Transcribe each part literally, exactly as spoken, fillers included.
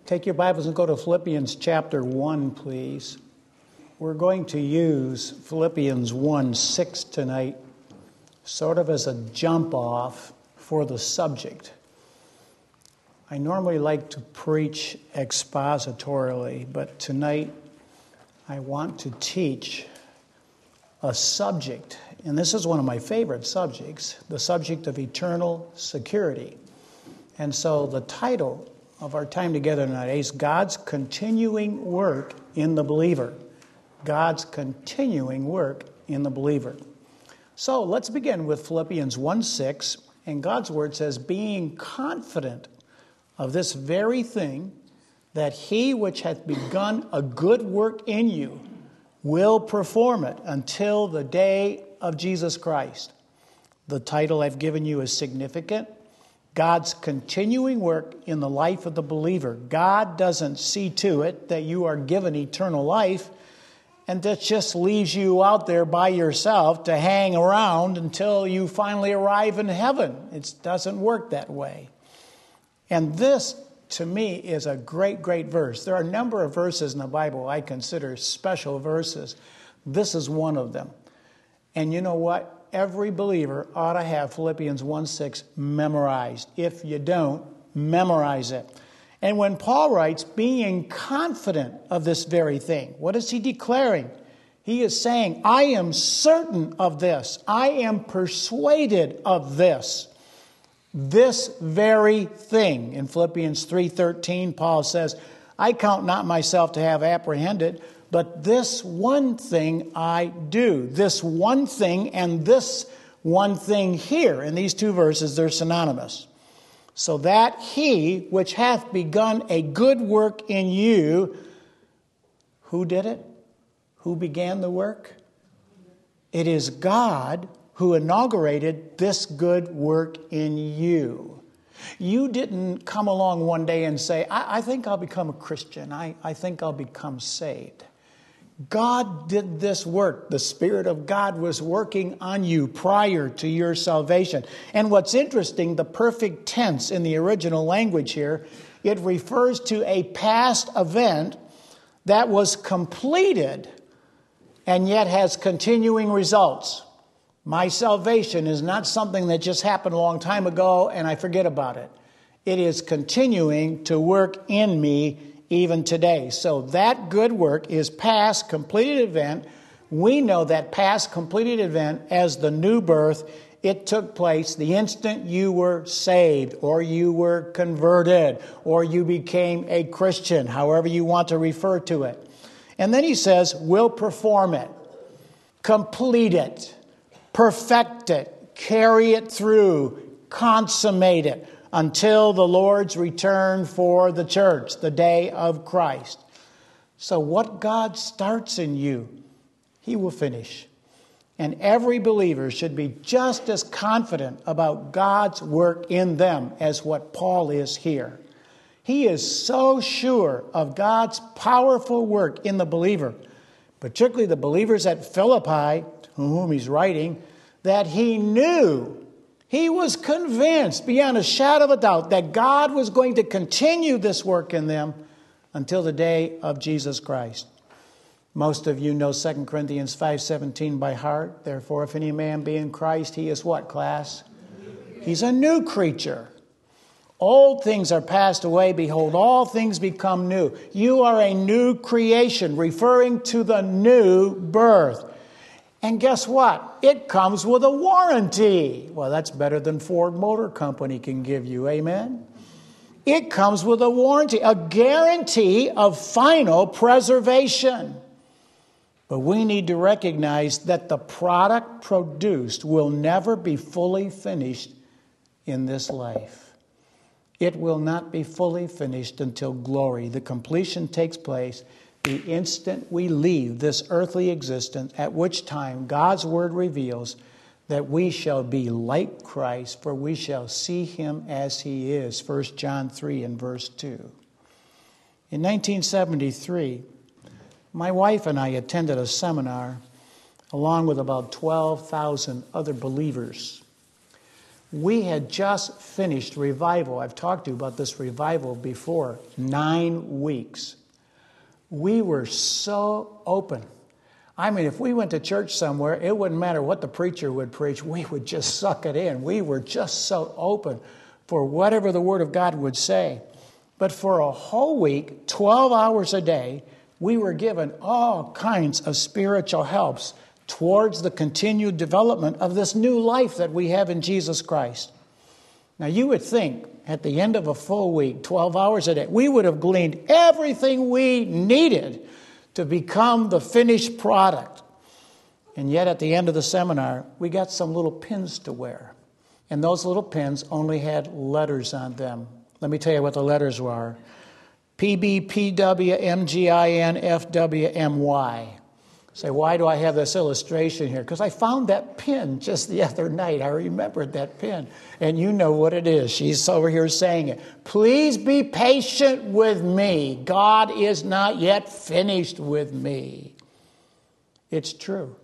Take your Bibles and go to Philippians chapter one, please. We're going to use Philippians one six tonight, sort of as a jump off for the subject. I normally like to preach expositorily, but tonight I want to teach a subject, and this is one of my favorite subjects, the subject of eternal security. And so the title of our time together tonight is God's continuing work in the believer. God's continuing work in the believer. So let's begin with Philippians one six, and God's word says, being confident of this very thing, that he which hath begun a good work in you will perform it until the day of Jesus Christ. The title I've given you is significant. God's continuing work in the life of the believer. God doesn't see to it that you are given eternal life and that just leaves you out there by yourself to hang around until you finally arrive in heaven. It doesn't work that way. And this, to me, is a great, great verse. There are a number of verses in the Bible I consider special verses. This is one of them. And you know what? Every believer ought to have Philippians one six memorized. If you don't, memorize it. And when Paul writes, being confident of this very thing, what is he declaring? He is saying, I am certain of this. I am persuaded of this. This very thing. In Philippians three thirteen, Paul says, I count not myself to have apprehended, but this one thing I do. This one thing and this one thing here. In these two verses, they're synonymous. So that he which hath begun a good work in you, who did it? Who began the work? It is God who inaugurated this good work in you. You didn't come along one day and say, I, I think I'll become a Christian. I, I think I'll become saved. God did this work. The Spirit of God was working on you prior to your salvation. And what's interesting, the perfect tense in the original language here, it refers to a past event that was completed and yet has continuing results. My salvation is not something that just happened a long time ago and I forget about it. It is continuing to work in me even today. So that good work is past completed event. We know that past completed event as the new birth. It took place the instant you were saved or you were converted or you became a Christian, however you want to refer to it. And then he says, we'll perform it, complete it, perfect it, carry it through, consummate it, until the Lord's return for the church, the day of Christ. So what God starts in you, he will finish. And every believer should be just as confident about God's work in them as what Paul is here. He is so sure of God's powerful work in the believer, particularly the believers at Philippi, to whom he's writing, that he knew, he was convinced beyond a shadow of a doubt that God was going to continue this work in them until the day of Jesus Christ. Most of you know Second Corinthians five seventeen by heart. Therefore, if any man be in Christ, he is what, class? He's a new creature. Old things are passed away. Behold, all things become new. You are a new creation, referring to the new birth. And guess what? It comes with a warranty. Well, that's better than Ford Motor Company can give you. Amen? It comes with a warranty, a guarantee of final preservation. But we need to recognize that the product produced will never be fully finished in this life. It will not be fully finished until glory. The completion takes place the instant we leave this earthly existence, at which time God's word reveals that we shall be like Christ, for we shall see him as he is. First John three and verse two. In nineteen seventy-three, my wife and I attended a seminar along with about twelve thousand other believers. We had just finished revival. I've talked to you about this revival before. Nine weeks. We were so open. I mean, if we went to church somewhere, it wouldn't matter what the preacher would preach. We would just suck it in. We were just so open for whatever the Word of God would say. But for a whole week, twelve hours a day, we were given all kinds of spiritual helps towards the continued development of this new life that we have in Jesus Christ. Now, you would think at the end of a full week, twelve hours a day, we would have gleaned everything we needed to become the finished product. And yet at the end of the seminar, we got some little pins to wear. And those little pins only had letters on them. Let me tell you what the letters were. P B, P W, M G I N, F W, M Y. Say, why do I have this illustration here? Because I found that pin just the other night. I remembered that pin. And you know what it is. She's over here saying it. Please be patient with me. God is not yet finished with me. It's true.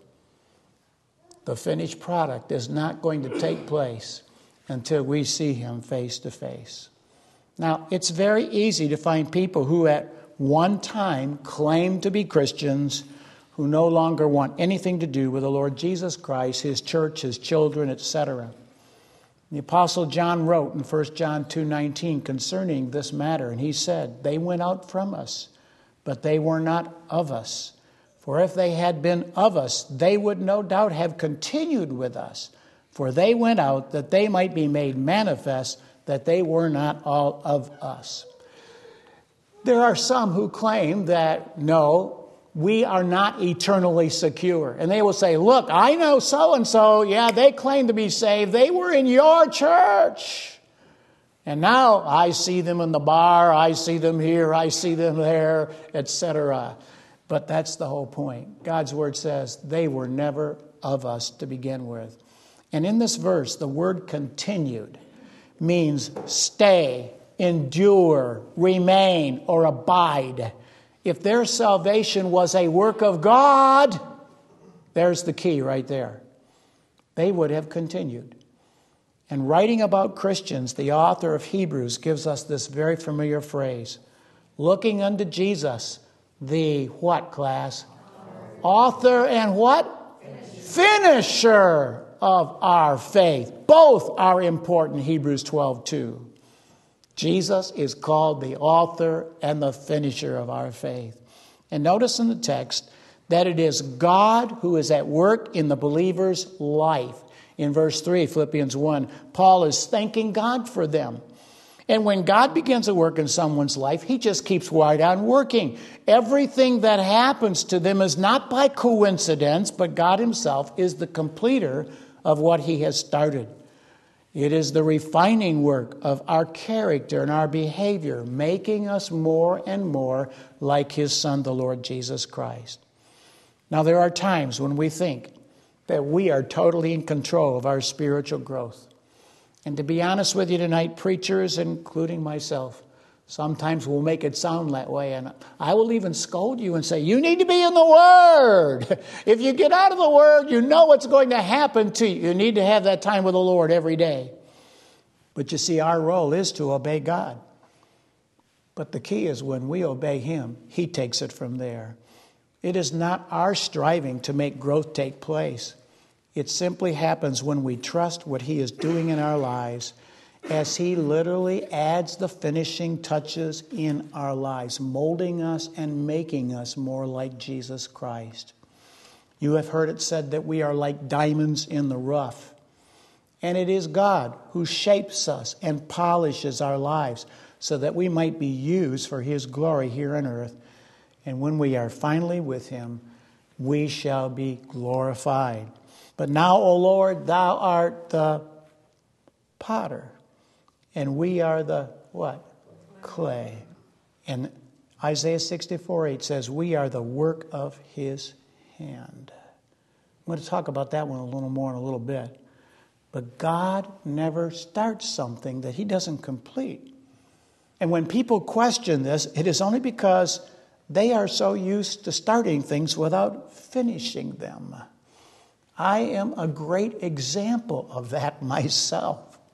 The finished product is not going to take place until we see him face to face. Now, it's very easy to find people who at one time claimed to be Christians who no longer want anything to do with the Lord Jesus Christ, his church, his children, et cetera. The Apostle John wrote in First John two nineteen concerning this matter, and he said, they went out from us, but they were not of us. For if they had been of us, they would no doubt have continued with us. For they went out that they might be made manifest that they were not all of us. There are some who claim that, no, we are not eternally secure. And they will say, look, I know so-and-so, yeah, they claim to be saved. They were in your church. And now I see them in the bar, I see them here, I see them there, et cetera. But that's the whole point. God's word says they were never of us to begin with. And in this verse, the word continued means stay, endure, remain, or abide. If their salvation was a work of God, there's the key right there. They would have continued. And writing about Christians, the author of Hebrews gives us this very familiar phrase. Looking unto Jesus, the what, class? Author and what? Finisher of our faith. Both are important, Hebrews twelve two. Jesus is called the author and the finisher of our faith. And notice in the text that it is God who is at work in the believer's life. In verse three, Philippians one, Paul is thanking God for them. And when God begins to work in someone's life, he just keeps right on working. Everything that happens to them is not by coincidence, but God himself is the completer of what he has started. It is the refining work of our character and our behavior, making us more and more like his Son, the Lord Jesus Christ. Now, there are times when we think that we are totally in control of our spiritual growth. And to be honest with you tonight, preachers, including myself, sometimes will make it sound that way. And I will even scold you and say, you need to be in the Word. If you get out of the Word, you know what's going to happen to you. You need to have that time with the Lord every day. But you see, our role is to obey God. But the key is when we obey him, he takes it from there. It is not our striving to make growth take place. It simply happens when we trust what he is doing in our lives as he literally adds the finishing touches in our lives, molding us and making us more like Jesus Christ. You have heard it said that we are like diamonds in the rough. And it is God who shapes us and polishes our lives so that we might be used for his glory here on earth. And when we are finally with him, we shall be glorified. But now, O Lord, thou art the potter, and we are the what? Clay. And Isaiah sixty-four eight says, we are the work of his hand. I'm going to talk about that one a little more in a little bit. But God never starts something that he doesn't complete. And when people question this, it is only because they are so used to starting things without finishing them. I am a great example of that myself.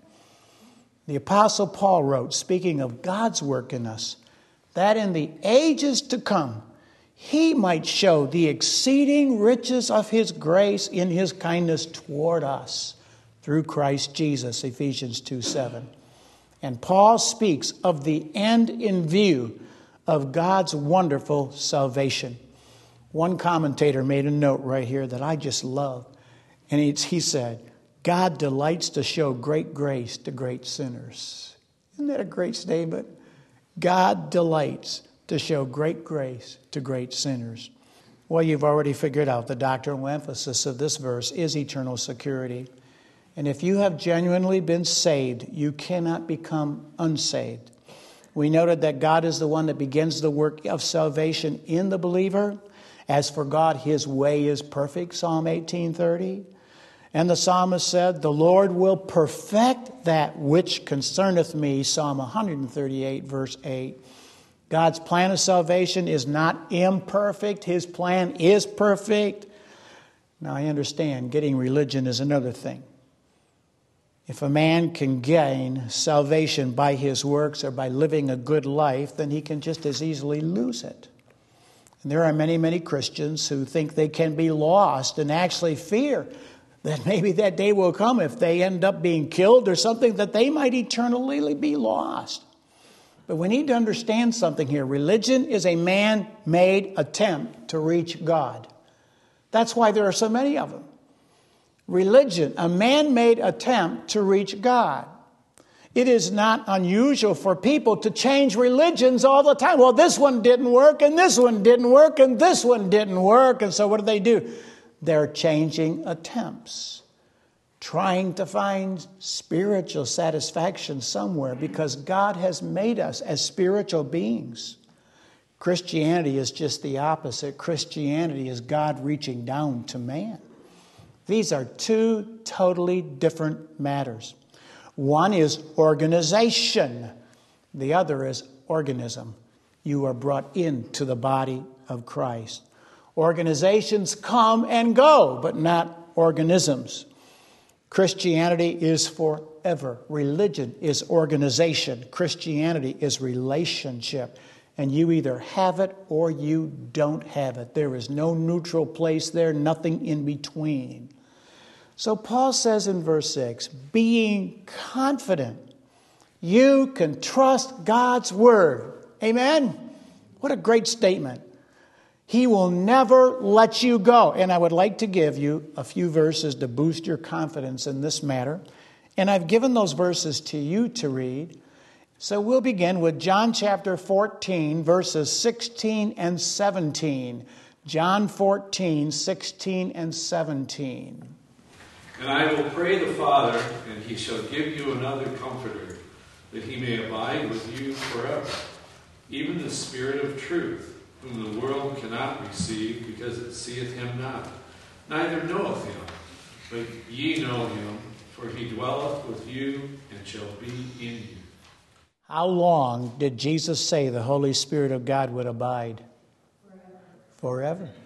The Apostle Paul wrote, speaking of God's work in us, that in the ages to come, he might show the exceeding riches of his grace in his kindness toward us through Christ Jesus, Ephesians two seven. And Paul speaks of the end in view of God's wonderful salvation. One commentator made a note right here that I just love. And he, he said, God delights to show great grace to great sinners. Isn't that a great statement? God delights to show great grace to great sinners. Well, you've already figured out the doctrinal emphasis of this verse is eternal security. And if you have genuinely been saved, you cannot become unsaved. We noted that God is the one that begins the work of salvation in the believer. As for God, his way is perfect, Psalm eighteen thirty. And the psalmist said, the Lord will perfect that which concerneth me, Psalm one thirty-eight, verse eight. God's plan of salvation is not imperfect. His plan is perfect. Now, I understand getting religion is another thing. If a man can gain salvation by his works or by living a good life, then he can just as easily lose it. And there are many, many Christians who think they can be lost and actually fear that maybe that day will come if they end up being killed or something, that they might eternally be lost. But we need to understand something here. Religion is a man-made attempt to reach God. That's why there are so many of them. Religion, a man-made attempt to reach God. It is not unusual for people to change religions all the time. Well, this one didn't work, and this one didn't work, and this one didn't work. And so what do they do? They're changing attempts, trying to find spiritual satisfaction somewhere because God has made us as spiritual beings. Christianity is just the opposite. Christianity is God reaching down to man. These are two totally different matters. One is organization. The other is organism. You are brought into the body of Christ. Organizations come and go, but not organisms. Christianity is forever. Religion is organization. Christianity is relationship. And you either have it or you don't have it. There is no neutral place there, nothing in between. So Paul says in verse six, being confident, you can trust God's word. Amen? What a great statement. He will never let you go. And I would like to give you a few verses to boost your confidence in this matter. And I've given those verses to you to read. So we'll begin with John chapter fourteen, verses sixteen and seventeen. John fourteen, sixteen and seventeen. And I will pray the Father, and he shall give you another Comforter, that he may abide with you forever, even the Spirit of truth, whom the world cannot receive, because it seeth him not, neither knoweth him. But ye know him, for he dwelleth with you, and shall be in you. How long did Jesus say the Holy Spirit of God would abide? Forever. Forever.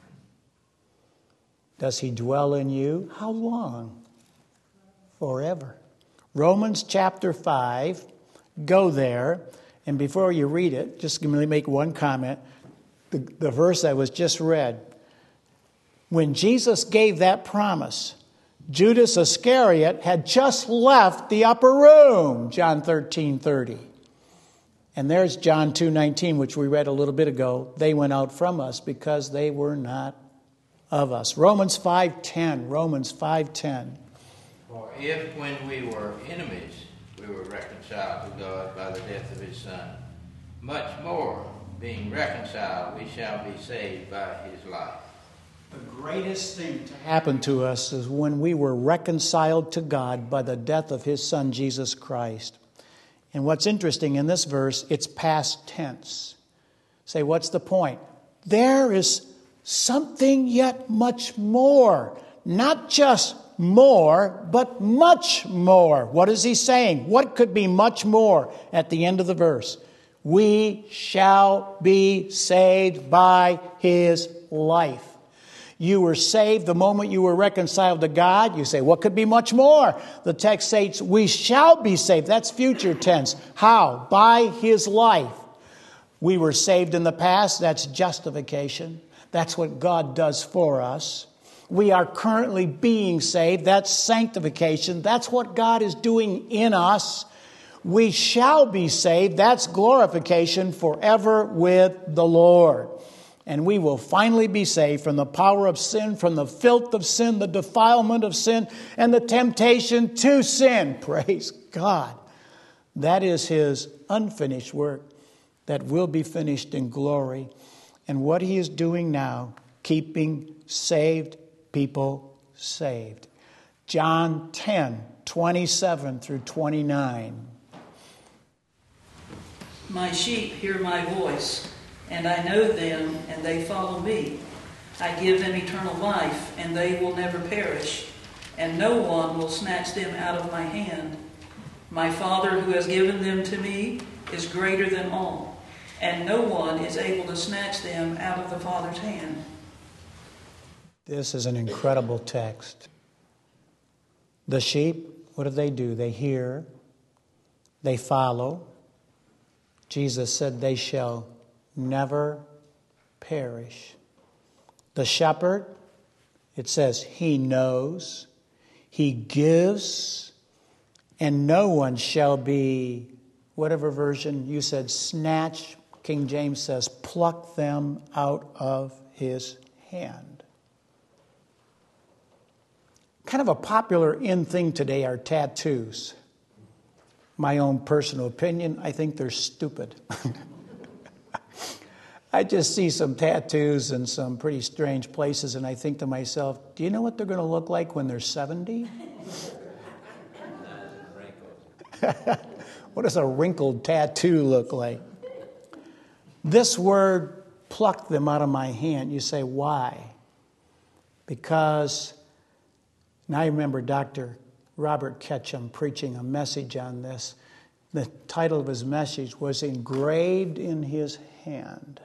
Does he dwell in you? How long? Forever. Romans chapter five. Go there. And before you read it, just let me make one comment. The, the verse I was just read. When Jesus gave that promise, Judas Iscariot had just left the upper room, John thirteen thirty. And there's John two nineteen, which we read a little bit ago. They went out from us because they were not of us. Romans five ten. Romans five ten. For if when we were enemies, we were reconciled to God by the death of his Son, much more, being reconciled, we shall be saved by his life. The greatest thing to happen to us is when we were reconciled to God by the death of his Son, Jesus Christ. And what's interesting in this verse, it's past tense. Say, what's the point? There is something yet much more. Not just more, but much more. What is he saying? What could be much more at the end of the verse? We shall be saved by his life. You were saved the moment you were reconciled to God. You say, what could be much more? The text states, we shall be saved. That's future tense. How? By his life. We were saved in the past. That's justification. That's what God does for us. We are currently being saved. That's sanctification. That's what God is doing in us. We shall be saved. That's glorification forever with the Lord. And we will finally be saved from the power of sin, from the filth of sin, the defilement of sin, and the temptation to sin. Praise God. That is his unfinished work that will be finished in glory. And what he is doing now, keeping saved people saved. John ten, twenty-seven through twenty-nine. My sheep hear my voice, and I know them, and they follow me. I give them eternal life, and they will never perish, and no one will snatch them out of my hand. My Father who has given them to me is greater than all, and no one is able to snatch them out of the Father's hand. This is an incredible text. The sheep, what do they do? They hear, they follow. Jesus said they shall never perish. The shepherd, it says he knows, he gives, and no one shall be, whatever version you said, snatch. King James says, pluck them out of his hand. Kind of a popular in thing today are tattoos. My own personal opinion, I think they're stupid. I just see some tattoos in some pretty strange places, and I think to myself, do you know what they're going to look like when they're seventy? What does a wrinkled tattoo look like? This word, pluck them out of my hand, you say, why? Because, now I remember Doctor Robert Ketchum preaching a message on this. The title of his message was Engraved in His Hand.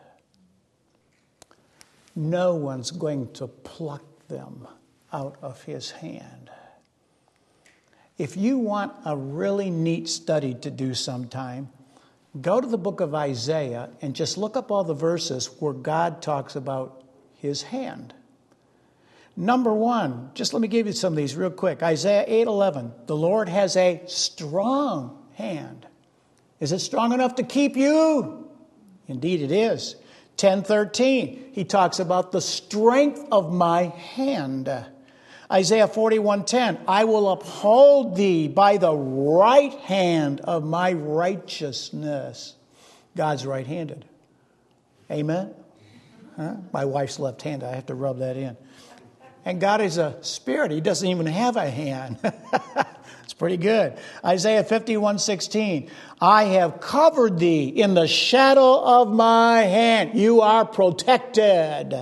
No one's going to pluck them out of his hand. If you want a really neat study to do sometime, go to the book of Isaiah and just look up all the verses where God talks about his hand. Number one, just let me give you some of these real quick. Isaiah eight eleven, the Lord has a strong hand. Is it strong enough to keep you? Indeed it is. ten thirteen, he talks about the strength of my hand. Isaiah forty-one ten, I will uphold thee by the right hand of my righteousness. God's right-handed. Amen? Huh? My wife's left-handed. I have to rub that in. And God is a spirit. He doesn't even have a hand. It's pretty good. Isaiah fifty-one sixteen. I have covered thee in the shadow of my hand. You are protected.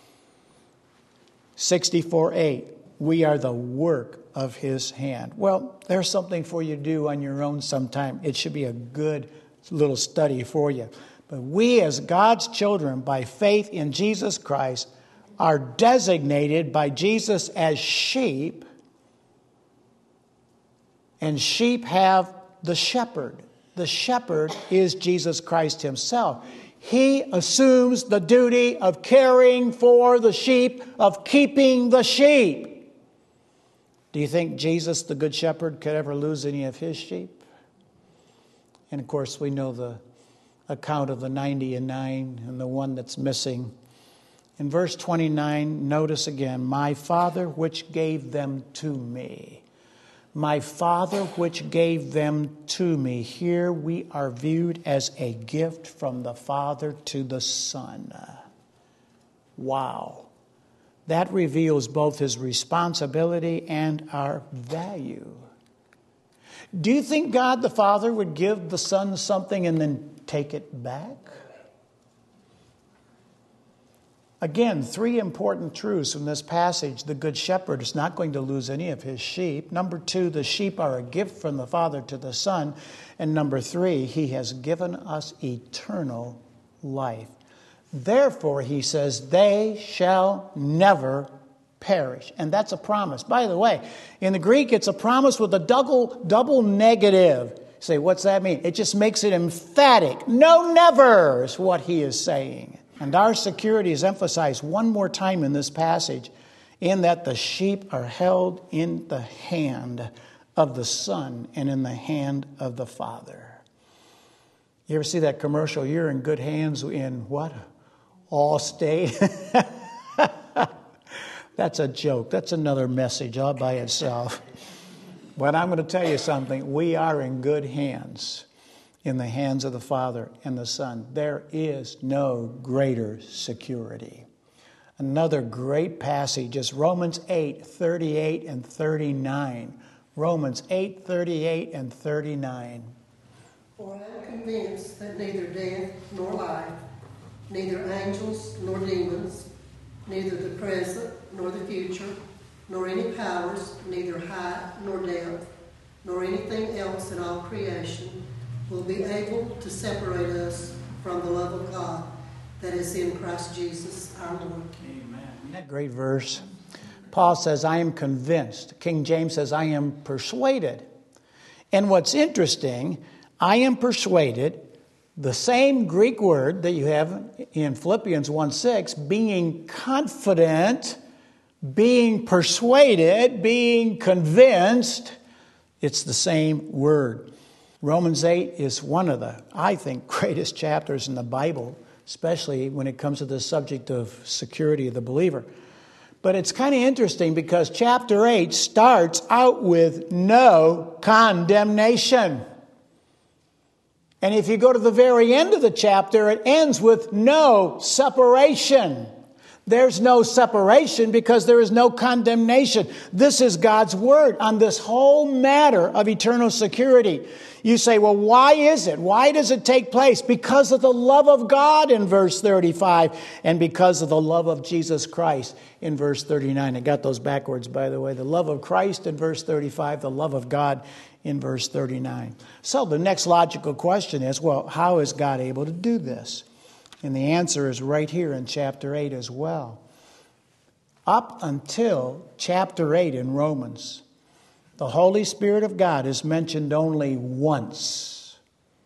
sixty-four eight. We are the work of his hand. Well, there's something for you to do on your own sometime. It should be a good little study for you. But we as God's children, by faith in Jesus Christ, are designated by Jesus as sheep, and sheep have the shepherd. The shepherd is Jesus Christ himself. He assumes the duty of caring for the sheep, of keeping the sheep. Do you think Jesus, the good shepherd, could ever lose any of his sheep? And of course, we know the account of the ninety and nine and the one that's missing. In verse twenty-nine, notice again, my Father which gave them to me. My Father which gave them to me. Here we are viewed as a gift from the Father to the Son. Wow. That reveals both his responsibility and our value. Do you think God the Father would give the Son something and then take it back? Again, three important truths from this passage. The Good Shepherd is not going to lose any of his sheep. Number two, the sheep are a gift from the Father to the Son. And number three, he has given us eternal life. Therefore, he says, they shall never perish. And that's a promise. By the way, in the Greek, it's a promise with a double, double negative. You say, what's that mean? It just makes it emphatic. No, never is what he is saying. And our security is emphasized one more time in this passage, in that the sheep are held in the hand of the Son and in the hand of the Father. You ever see that commercial? You're in good hands in what? Allstate. That's a joke. That's another message all by itself. But I'm going to tell you something. We are in good hands, in the hands of the Father and the Son. There is no greater security. Another great passage is Romans eight, thirty-eight and thirty-nine. Romans eight, thirty-eight and thirty-nine. For I am convinced that neither death nor life, neither angels nor demons, neither the present nor the future, nor any powers, neither height nor depth, nor anything else in all creation, will be able to separate us from the love of God that is in Christ Jesus our Lord. Amen. Isn't that a great verse? Paul says, I am convinced. King James says, I am persuaded. And what's interesting, I am persuaded, the same Greek word that you have in Philippians one six, being confident, being persuaded, being convinced, it's the same word. Romans eight is one of the, I think, greatest chapters in the Bible, especially when it comes to the subject of security of the believer. But it's kind of interesting because chapter eight starts out with no condemnation. And if you go to the very end of the chapter, it ends with no separation. There's no separation because there is no condemnation. This is God's word on this whole matter of eternal security. You say, well, why is it? Why does it take place? Because of the love of God in verse thirty-five and because of the love of Jesus Christ in verse thirty-nine. I got those backwards, by the way. The love of Christ in verse thirty-five, the love of God in verse thirty-nine. So the next logical question is, well, how is God able to do this? And the answer is right here in chapter eight as well. Up until chapter eight in Romans, the Holy Spirit of God is mentioned only once.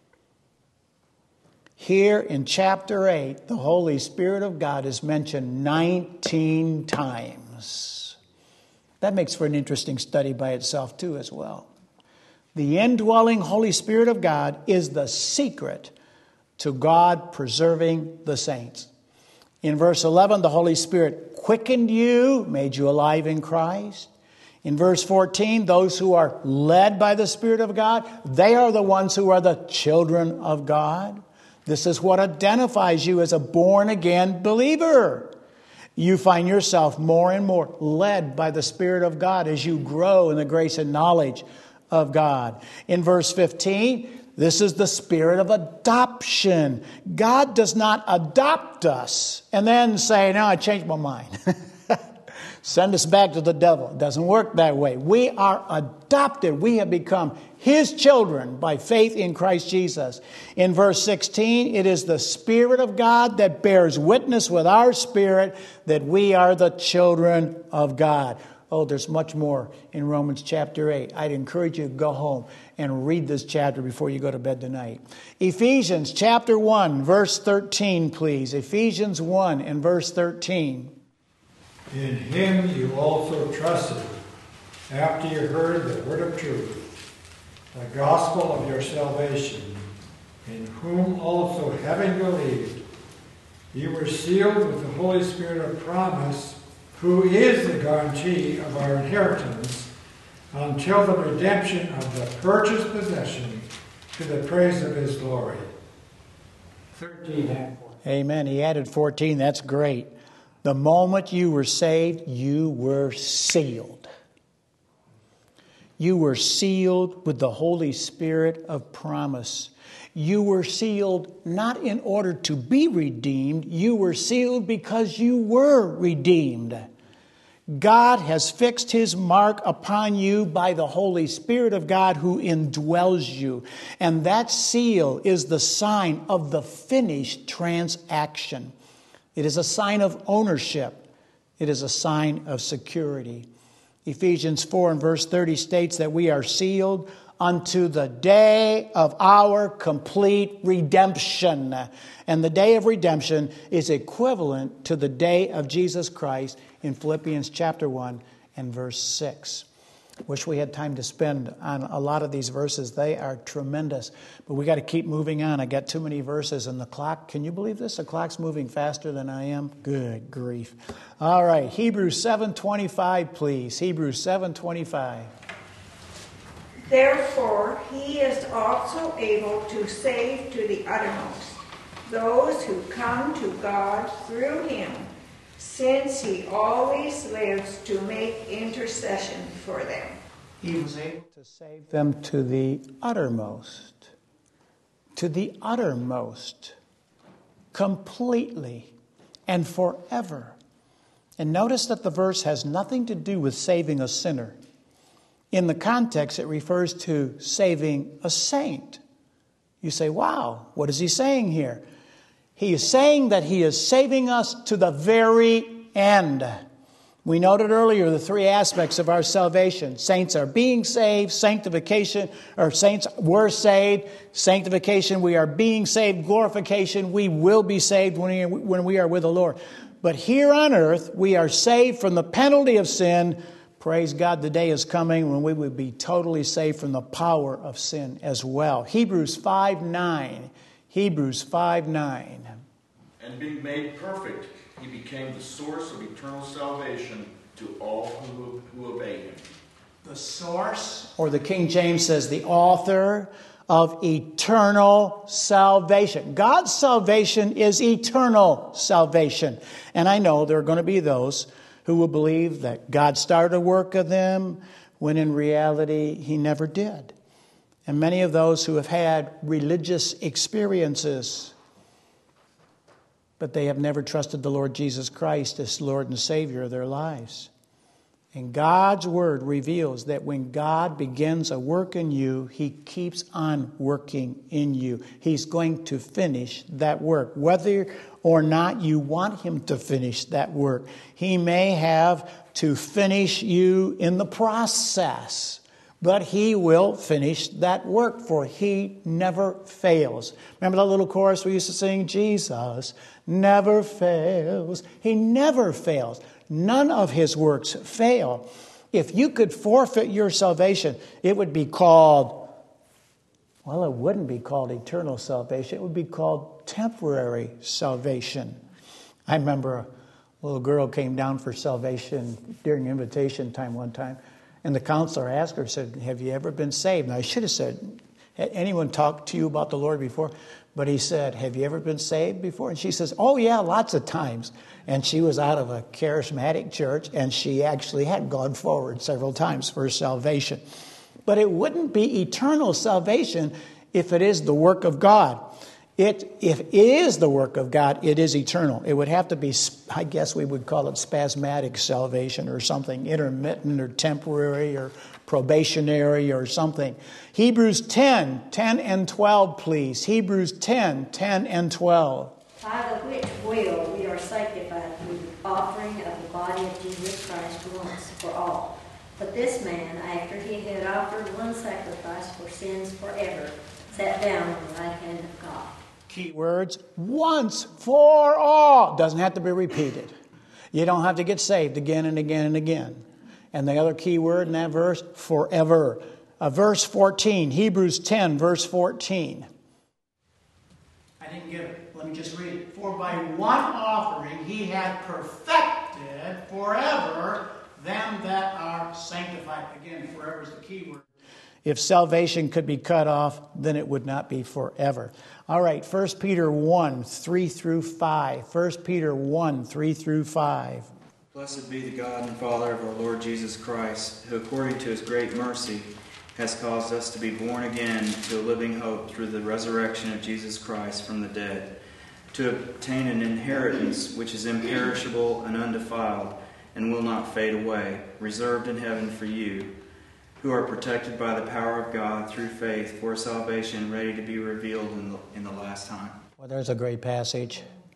Here in chapter eight, the Holy Spirit of God is mentioned nineteen times. That makes for an interesting study by itself too as well. The indwelling Holy Spirit of God is the secret to God preserving the saints. In verse eleven, the Holy Spirit quickened you, made you alive in Christ. In verse fourteen, those who are led by the Spirit of God, they are the ones who are the children of God. This is what identifies you as a born-again believer. You find yourself more and more led by the Spirit of God as you grow in the grace and knowledge of God. In verse fifteen, this is the spirit of adoption. God does not adopt us and then say, no, I changed my mind. Send us back to the devil. It doesn't work that way. We are adopted. We have become His children by faith in Christ Jesus. In verse sixteen, it is the Spirit of God that bears witness with our spirit that we are the children of God. Oh, there's much more in Romans chapter eight. I'd encourage you to go home and read this chapter before you go to bed tonight. Ephesians chapter one, verse thirteen, please. Ephesians one and verse thirteen. In Him you also trusted, after you heard the word of truth, the gospel of your salvation, in whom also, having believed, you were sealed with the Holy Spirit of promise, who is the guarantee of our inheritance until the redemption of the purchased possession to the praise of His glory. thirteen and fourteen. Amen. He added fourteen. That's great. The moment you were saved, you were sealed. You were sealed with the Holy Spirit of promise. You were sealed not in order to be redeemed. You were sealed because you were redeemed. God has fixed His mark upon you by the Holy Spirit of God who indwells you. And that seal is the sign of the finished transaction. It is a sign of ownership. It is a sign of security. Ephesians four and verse thirty states that we are sealed unto the day of our complete redemption. And the day of redemption is equivalent to the day of Jesus Christ in Philippians chapter one and verse six. Wish we had time to spend on a lot of these verses. They are tremendous. But we got to keep moving on. I got too many verses and the clock. Can you believe this? The clock's moving faster than I am. Good grief. All right. Hebrews seven twenty-five, please. Hebrews seven twenty-five. Therefore, he is also able to save to the uttermost those who come to God through him, since he always lives to make intercession for them. He was able to save them to the uttermost. To the uttermost. Completely and forever. And notice that the verse has nothing to do with saving a sinner. In the context, it refers to saving a saint. You say, wow, what is he saying here? He is saying that he is saving us to the very end. We noted earlier the three aspects of our salvation. Saints are being saved, sanctification, or saints were saved, sanctification, we are being saved, glorification, we will be saved when we, when we are with the Lord. But here on earth, we are saved from the penalty of sin. Praise God, the day is coming when we will be totally saved from the power of sin as well. Hebrews five nine. Hebrews five nine. And being made perfect, he became the source of eternal salvation to all who, who obey him. The source, or the King James says the author of eternal salvation. God's salvation is eternal salvation. And I know there are going to be those who will believe that God started a work of them when in reality he never did. And many of those who have had religious experiences, but they have never trusted the Lord Jesus Christ as Lord and Savior of their lives. And God's Word reveals that when God begins a work in you, he keeps on working in you. He's going to finish that work. Whether or not you want him to finish that work, he may have to finish you in the process. But he will finish that work, for he never fails. Remember that little chorus we used to sing? Jesus never fails. He never fails. None of his works fail. If you could forfeit your salvation, it would be called, well, it wouldn't be called eternal salvation. It would be called temporary salvation. I remember a little girl came down for salvation during invitation time one time. And the counselor asked her, said, have you ever been saved? And I should have said, had anyone talked to you about the Lord before? But he said, have you ever been saved before? And she says, oh yeah, lots of times. And she was out of a charismatic church, and she actually had gone forward several times for salvation. But it wouldn't be eternal salvation if it is the work of God. It, if it is the work of God, it is eternal. It would have to be, I guess we would call it spasmodic salvation or something, intermittent or temporary or probationary or something. Hebrews ten, ten and twelve, please. Hebrews ten, ten and twelve. By the which will we are sanctified through the offering of the body of Jesus Christ once for all. But this man, after he had offered one sacrifice for sins forever, sat down on the right hand of God. Key words, once for all. Doesn't have to be repeated. You don't have to get saved again and again and again. And the other key word in that verse, forever. Uh, verse fourteen, Hebrews ten, verse fourteen. I didn't get it. Let me just read it. For by one offering he hath perfected forever them that are sanctified. Again, forever is the key word. If salvation could be cut off, then it would not be forever. All right, First Peter one, three through five. First Peter one, three through five. Blessed be the God and Father of our Lord Jesus Christ, who according to his great mercy has caused us to be born again to a living hope through the resurrection of Jesus Christ from the dead, to obtain an inheritance which is imperishable and undefiled and will not fade away, reserved in heaven for you, who are protected by the power of God through faith for salvation ready to be revealed in the, in the last time. Well, there's a great passage.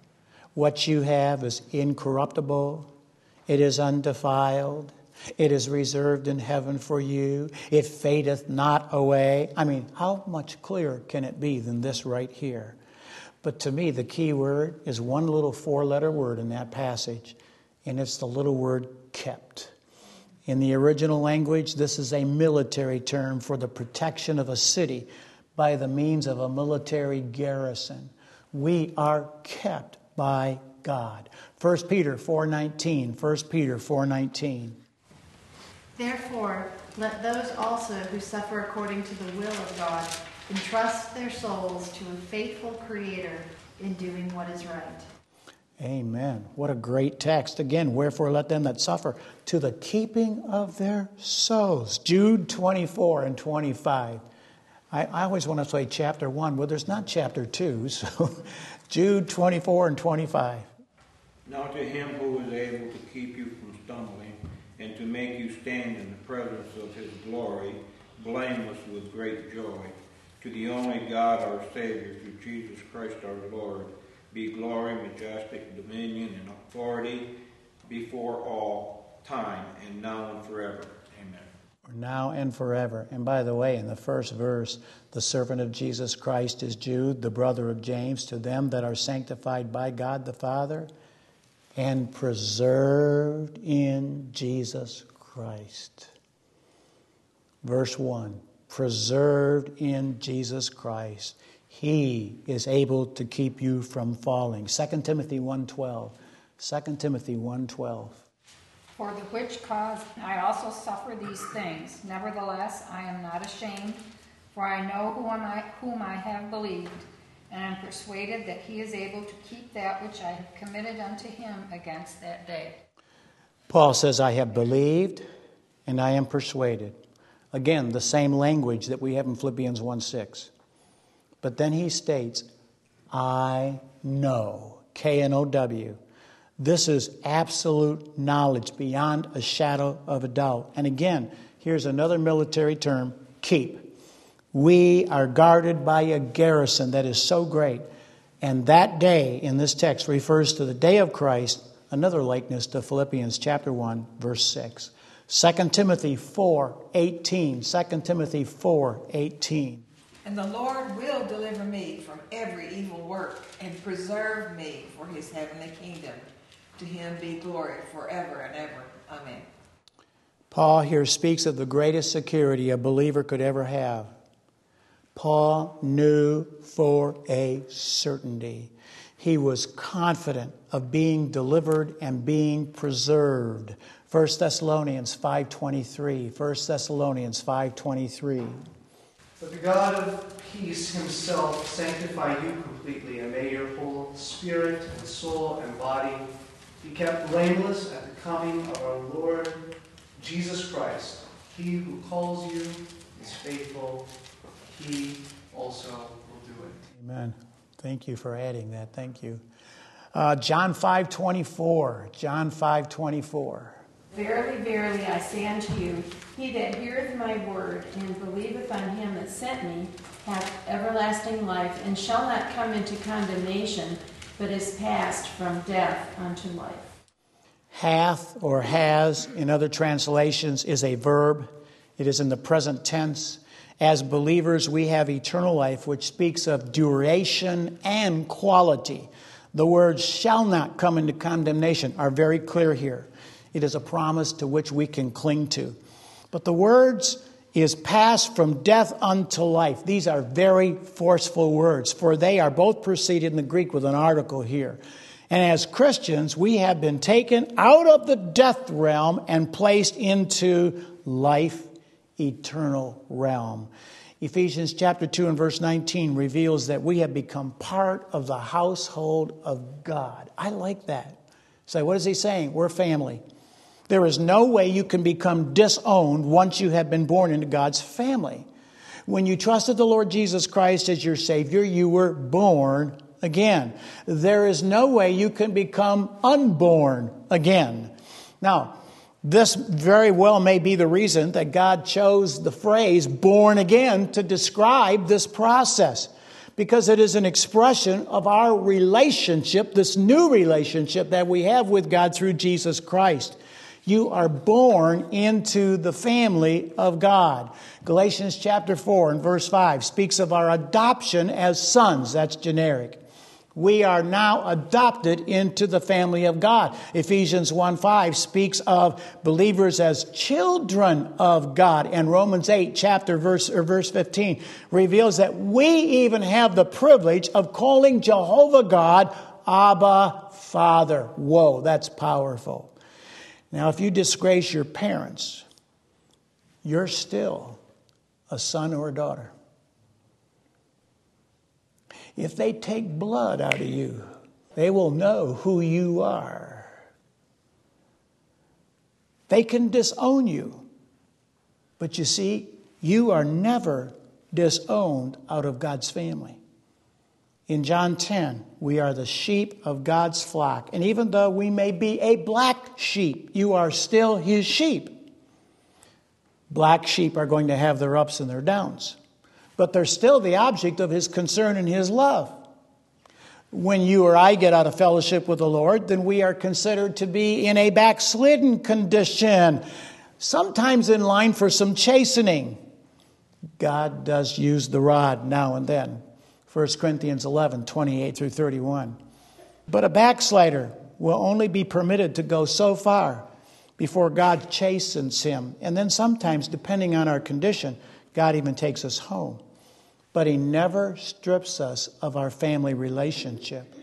What you have is incorruptible. It is undefiled. It is reserved in heaven for you. It fadeth not away. I mean, how much clearer can it be than this right here? But to me, the key word is one little four-letter word in that passage, and it's the little word kept. In the original language, this is a military term for the protection of a city by the means of a military garrison. We are kept by God. First Peter four nineteen. First Peter four nineteen. Therefore, let those also who suffer according to the will of God entrust their souls to a faithful Creator in doing what is right. Amen. What a great text. Again, wherefore let them that suffer to the keeping of their souls. Jude twenty-four and twenty-five. I, I always want to say chapter one. Well, there's not chapter two. So Jude twenty-four and twenty-five. Now to him who is able to keep you from stumbling and to make you stand in the presence of his glory, blameless with great joy, to the only God our Savior, through Jesus Christ our Lord, be glory, majestic, dominion, and authority before all time, and now and forever. Amen. Now and forever. And by the way, in the first verse, the servant of Jesus Christ is Jude, the brother of James, to them that are sanctified by God the Father and preserved in Jesus Christ. Verse one, preserved in Jesus Christ. He is able to keep you from falling. Second Timothy one twelve. Second Timothy one twelve. For the which cause I also suffer these things. Nevertheless, I am not ashamed, for I know whom I, whom I have believed, and am persuaded that he is able to keep that which I have committed unto him against that day. Paul says, I have believed and I am persuaded. Again, the same language that we have in Philippians one six. But then he states, I know, K N O W. This is absolute knowledge beyond a shadow of a doubt. And again, here's another military term, keep. We are guarded by a garrison that is so great. And that day in this text refers to the day of Christ, another likeness to Philippians chapter one, verse six. Second Timothy four eighteen. Second Timothy four eighteen. And the Lord will deliver me from every evil work and preserve me for his heavenly kingdom. To him be glory forever and ever. Amen. Paul here speaks of the greatest security a believer could ever have. Paul knew for a certainty. He was confident of being delivered and being preserved. First Thessalonians five twenty-three. First Thessalonians five twenty-three. But the God of peace himself sanctify you completely, and may your whole spirit and soul and body be kept blameless at the coming of our Lord Jesus Christ. He who calls you is faithful. He also will do it. Amen. Thank you for adding that. Thank you. Uh, John five twenty-four. John five twenty-four. Verily, verily, I say unto you, he that heareth my word and believeth on him that sent me hath everlasting life, and shall not come into condemnation, but is passed from death unto life. Hath or has, in other translations, is a verb. It is in the present tense. As believers, we have eternal life, which speaks of duration and quality. The words shall not come into condemnation are very clear here. It is a promise to which we can cling to. But the words is passed from death unto life. These are very forceful words, for they are both preceded in the Greek with an article here. And as Christians, we have been taken out of the death realm and placed into life eternal realm. Ephesians chapter two and verse nineteen reveals that we have become part of the household of God. I like that. So what is he saying? We're family. There is no way you can become disowned once you have been born into God's family. When you trusted the Lord Jesus Christ as your Savior, you were born again. There is no way you can become unborn again. Now, this very well may be the reason that God chose the phrase born again to describe this process. because it is an expression of our relationship, this new relationship that we have with God through Jesus Christ. You are born into the family of God. Galatians chapter four and verse five speaks of our adoption as sons. That's generic. We are now adopted into the family of God. Ephesians one five speaks of believers as children of God. And Romans eight chapter verse, or verse fifteen reveals that we even have the privilege of calling Jehovah God Abba Father. Whoa, that's powerful. Now, if you disgrace your parents, you're still a son or a daughter. If they take blood out of you, they will know who you are. They can disown you. But you see, you are never disowned out of God's family. In John ten, we are the sheep of God's flock. And even though we may be a black sheep, you are still his sheep. Black sheep are going to have their ups and their downs, but they're still the object of his concern and his love. When you or I get out of fellowship with the Lord, then we are considered to be in a backslidden condition, sometimes in line for some chastening. God does use the rod now and then. First Corinthians eleven, twenty-eight through thirty-one. But a backslider will only be permitted to go so far before God chastens him. And then sometimes, depending on our condition, God even takes us home. But he never strips us of our family relationship.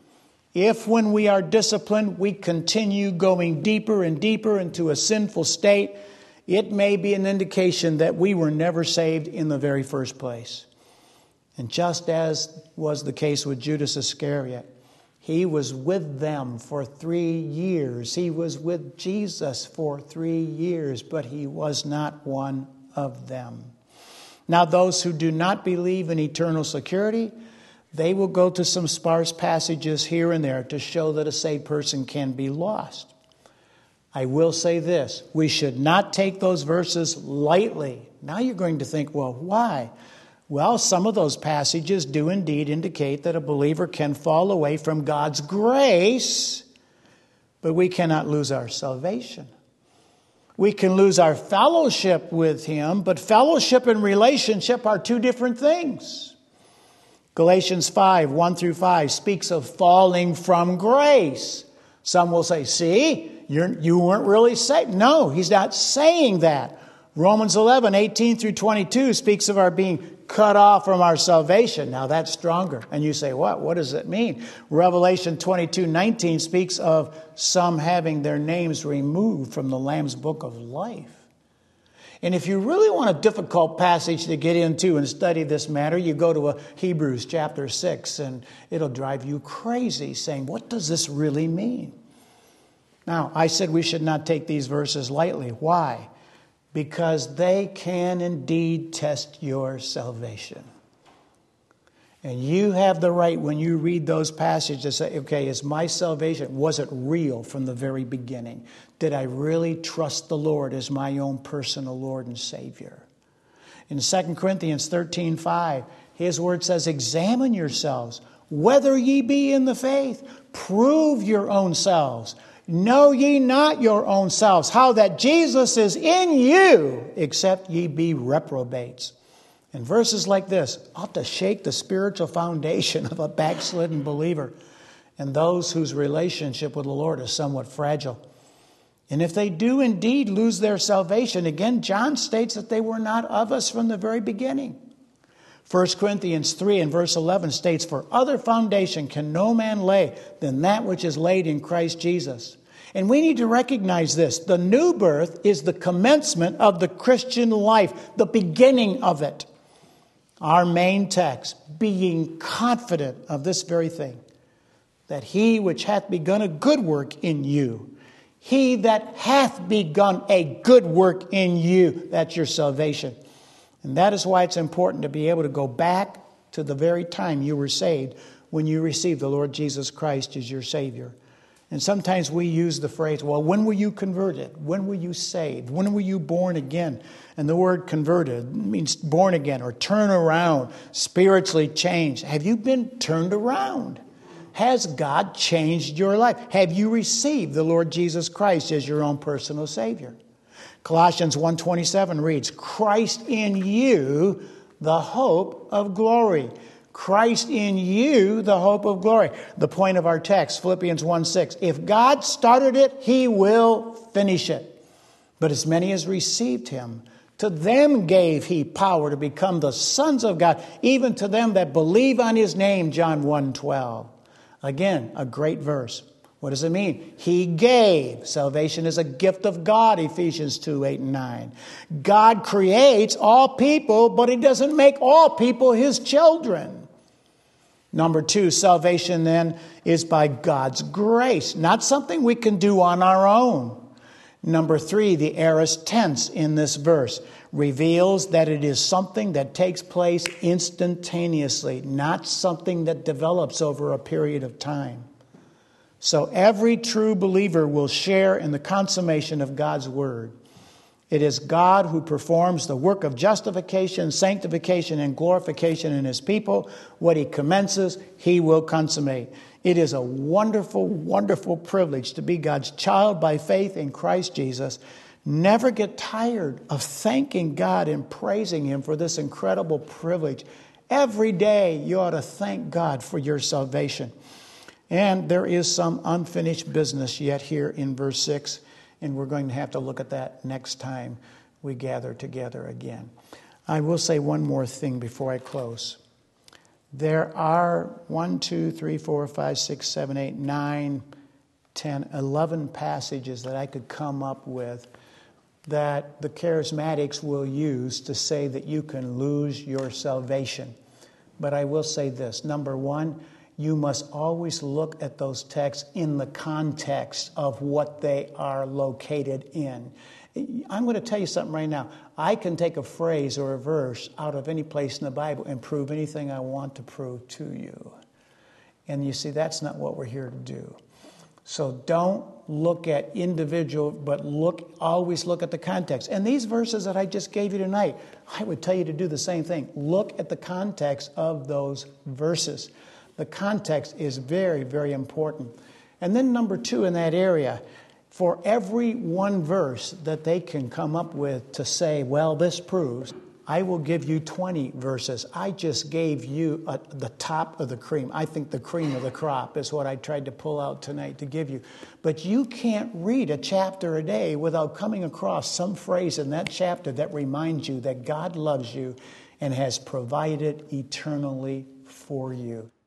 If when we are disciplined, we continue going deeper and deeper into a sinful state, it may be an indication that we were never saved in the very first place. And just as was the case with Judas Iscariot, he was with them for three years. He was with Jesus for three years, but he was not one of them. Now, those who do not believe in eternal security, they will go to some sparse passages here and there to show that a saved person can be lost. I will say this, we should not take those verses lightly. Now you're going to think, well, why? Well, some of those passages do indeed indicate that a believer can fall away from God's grace, but we cannot lose our salvation. We can lose our fellowship with him, but fellowship and relationship are two different things. Galatians five, one through five speaks of falling from grace. Some will say, see, you're, you weren't really saved. No, he's not saying that. Romans eleven, eighteen through twenty-two speaks of our being cut off from our salvation. Now that's stronger. And you say, what? What does it mean? Revelation twenty-two, nineteen speaks of some having their names removed from the Lamb's book of life. And if you really want a difficult passage to get into and study this matter, you go to a Hebrews chapter six, and it'll drive you crazy saying, what does this really mean? Now, I said we should not take these verses lightly. Why? Because they can indeed test your salvation. And you have the right when you read those passages to say, okay, is my salvation, was it real from the very beginning? Did I really trust the Lord as my own personal Lord and Savior? In Second Corinthians thirteen five, his word says, examine yourselves, whether ye be in the faith. Prove your own selves. Know ye not your own selves, how that Jesus is in you, except ye be reprobates. And verses like this ought to shake the spiritual foundation of a backslidden believer and those whose relationship with the Lord is somewhat fragile. And if they do indeed lose their salvation, again, John states that they were not of us from the very beginning. First Corinthians three and verse eleven states, for other foundation can no man lay than that which is laid in Christ Jesus. And we need to recognize this. The new birth is the commencement of the Christian life, the beginning of it. Our main text, being confident of this very thing, that he which hath begun a good work in you, he that hath begun a good work in you, that's your salvation. And that is why it's important to be able to go back to the very time you were saved when you received the Lord Jesus Christ as your Savior. And sometimes we use the phrase, well, when were you converted? When were you saved? When were you born again? And the word converted means born again or turn around, spiritually changed. Have you been turned around? Has God changed your life? Have you received the Lord Jesus Christ as your own personal Savior? Colossians one twenty-seven reads, Christ in you, the hope of glory. Christ in you, the hope of glory. The point of our text, Philippians one six. If God started it, He will finish it. But as many as received Him, to them gave He power to become the sons of God, even to them that believe on His name, John one twelve. Again, a great verse. What does it mean? He gave. Salvation is a gift of God, Ephesians two, eight and nine. God creates all people, but He doesn't make all people His children. Number two, salvation then is by God's grace, not something we can do on our own. Number three, the aorist tense in this verse reveals that it is something that takes place instantaneously, not something that develops over a period of time. So every true believer will share in the consummation of God's word. It is God who performs the work of justification, sanctification, and glorification in His people. What He commences, He will consummate. It is a wonderful, wonderful privilege to be God's child by faith in Christ Jesus. Never get tired of thanking God and praising Him for this incredible privilege. Every day you ought to thank God for your salvation. And there is some unfinished business yet here in verse six, and we're going to have to look at that next time we gather together again. I will say one more thing before I close. There are one, two, three, four, five, six, seven, eight, nine, ten, eleven passages that I could come up with that the charismatics will use to say that you can lose your salvation. But I will say this. Number one, you must always look at those texts in the context of what they are located in. I'm going to tell you something right now. I can take a phrase or a verse out of any place in the Bible and prove anything I want to prove to you. And you see, that's not what we're here to do. So don't look at individual, but look, always look at the context. And these verses that I just gave you tonight, I would tell you to do the same thing. Look at the context of those verses. The context is very, very important. And then number two in that area, for every one verse that they can come up with to say, well, this proves, I will give you twenty verses. I just gave you a, the top of the cream. I think the cream of the crop is what I tried to pull out tonight to give you. But you can't read a chapter a day without coming across some phrase in that chapter that reminds you that God loves you and has provided eternally for you.